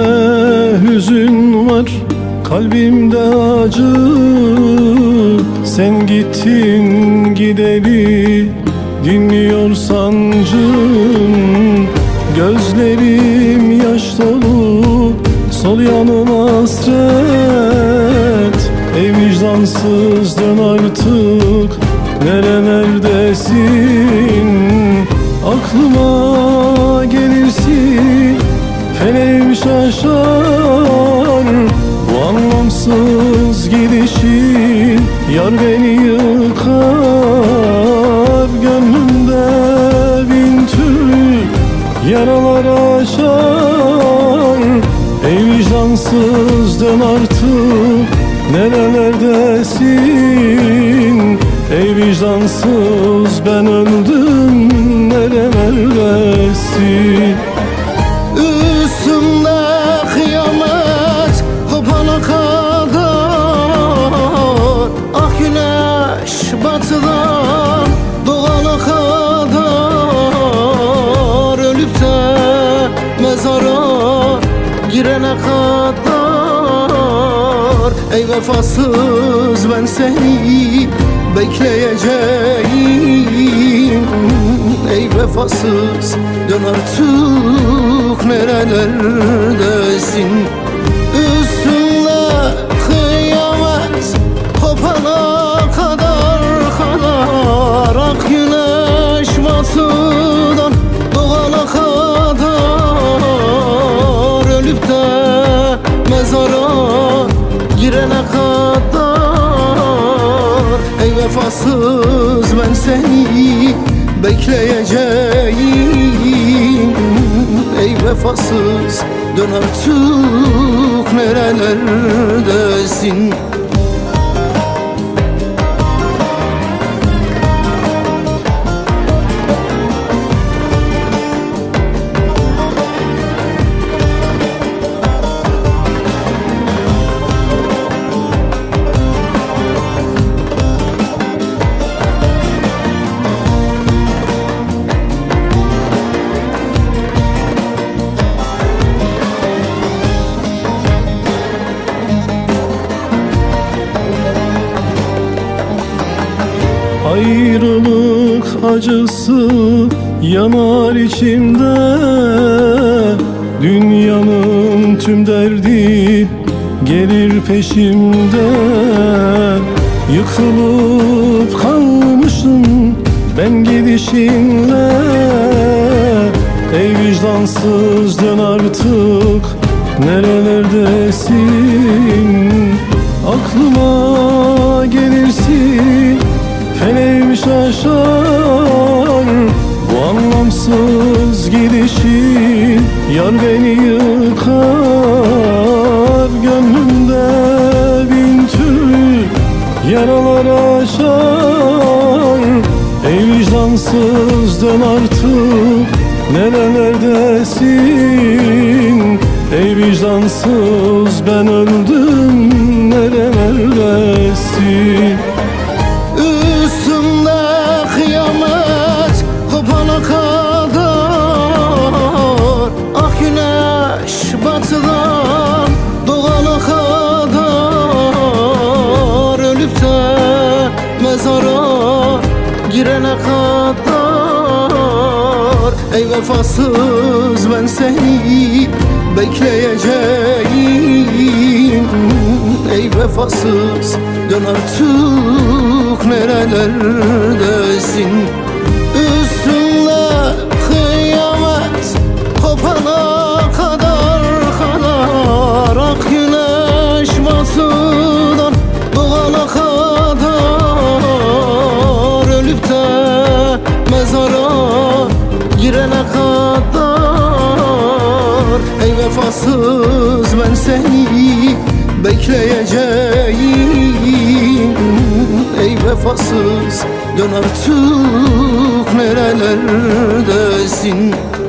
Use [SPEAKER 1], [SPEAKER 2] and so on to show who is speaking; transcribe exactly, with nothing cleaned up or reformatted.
[SPEAKER 1] hüzün var, kalbimde acı. Sen gittin gideli, dinmiyor sancım. Gözlerim yaş dolu, sol yanım hasret. Ey vicdansız dön artık, nerelerdesin? Aklıma gelirsin, feleğim şaşar. Bu anlamsız gidişin yar beni yıkar. Gönlümde bin türlü yaralar açar. Ey vicdansız dön artık, nerelerdesin? Ey vicdansız ben öldüm, nerelerdesin?
[SPEAKER 2] Üstümde kıyamet kopana kadar, ah güneş batıdan doğana kadar, ölüp de mezara girene kadar. Ey vefasız ben seni bekleyeceğim. Ey vefasız dön artık, nerelerdesin? Üstünde kıyamet kopana kadar kadar, ak güneş batıdan doğana kadar, ölüp de mezara girene kadar. Ey vefasız ben seni bekleyeceğim. Ey vefasız dön artık, nerelerdesin?
[SPEAKER 1] Ayrılık acısı yanar içimde. Dünyanın tüm derdi gelir peşimde. Yıkılıp kalmışım ben gidişinle. Ey vicdansız dön artık, nerelerdesin? Aklıma gelirsin, feleğim şaşar. Bu anlamsız gidişin yar beni yıkar. Gönlümde bin türlü yaralar açar. Ey vicdansız dön artık, nerelerdesin? Ey vicdansız ben öldüm, nerelerdesin?
[SPEAKER 2] Üstümde kıyamet kopana kadar, ah güneş batıdan doğana kadar, ölüp de mezara girene kadar. Ey vefasız ben seni bekleyeceğim. Ey vefasız dön artık, nerelerdesin? Üstünde kıyamet kopana kadar kadar, ak güneş batıdan doğana kadar, ölüp de mezara girene kadar. Ey vefasız ben seni bekleyeceğim. Ey vefasız dön artık, nerelerdesin?